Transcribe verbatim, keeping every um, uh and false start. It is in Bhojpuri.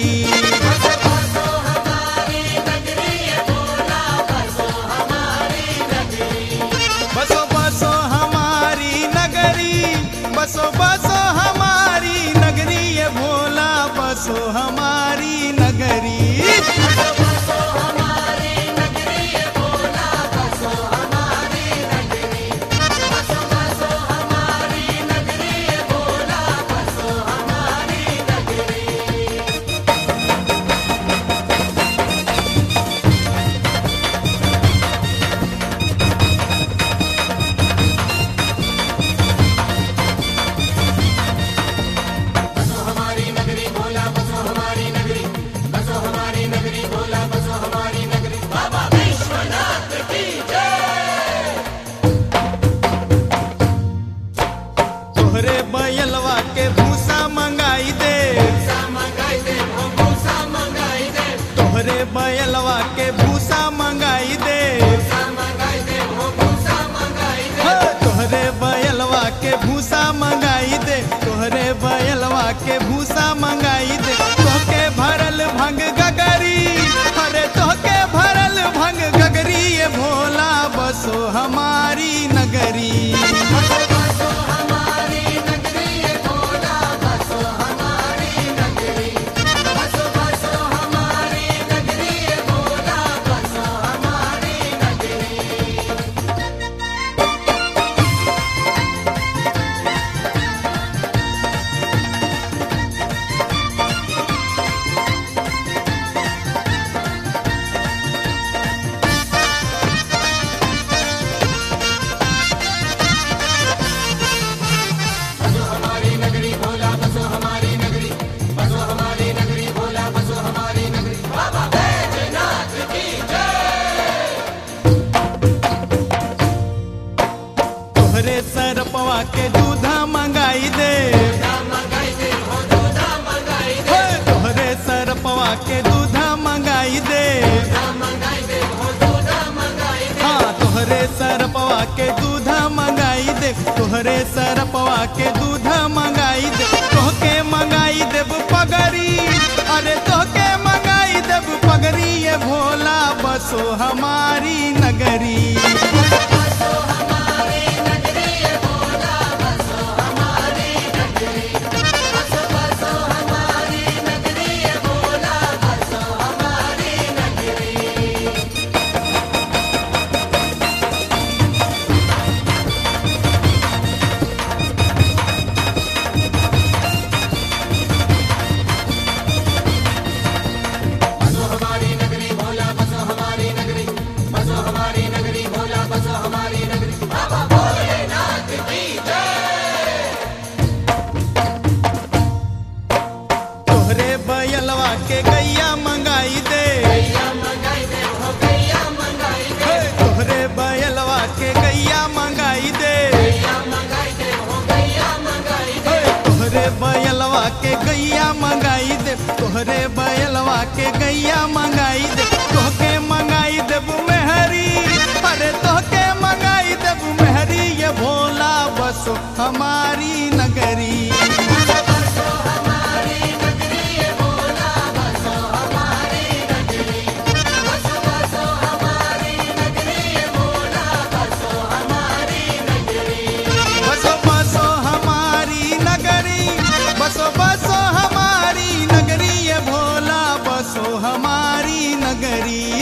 बसो बसो हमारी नगरी, बसो बसो हमारी नगरी ये भोला बसो हमारी नगरी। तोहरे बैलवा के भूसा मंगाई दे, तोहरे बैलवा के भूसा मंगाई दे, तोहरे बैलवा के भूसा मंगाई दे, तोहरे बैलवा के भूसा मंगाई दे। तोहके भरल भंग गगरी, अरे तोहके भरल भंग गगरी ये भोला बसो हमारी नगरी। तोहरे सरपवा के दूधा मंगाई दे, तोहरे सरपवा के दूधा मंगाई दे, हाँ तोहरे सरपवा के दूधा मंगाई दे, तोहरे सरपवा के दूधा मंगाई दे। तोहके मंगाई देब पगड़ी, अरे तोहके मंगाई देब पगड़ी ये भोला बसो हमारी नगरी। तोहरे बैलवा के गैया मंगाई दे, तोहरे बैलवा के गैया मंगाई दे, तोहरे बैलवा के गैया मंगाई दे, तोहरे बैलवा के गैया मंगाई दे। तोहके मंगाई देब मेहरी, अरे तोहके मंगाई देब मेहरी ये भोला बसो हमारी नगरी। बसो बसो हमारी नगरी, बसो बसो हमारी नगरी ये भोला बसो हमारी नगरी।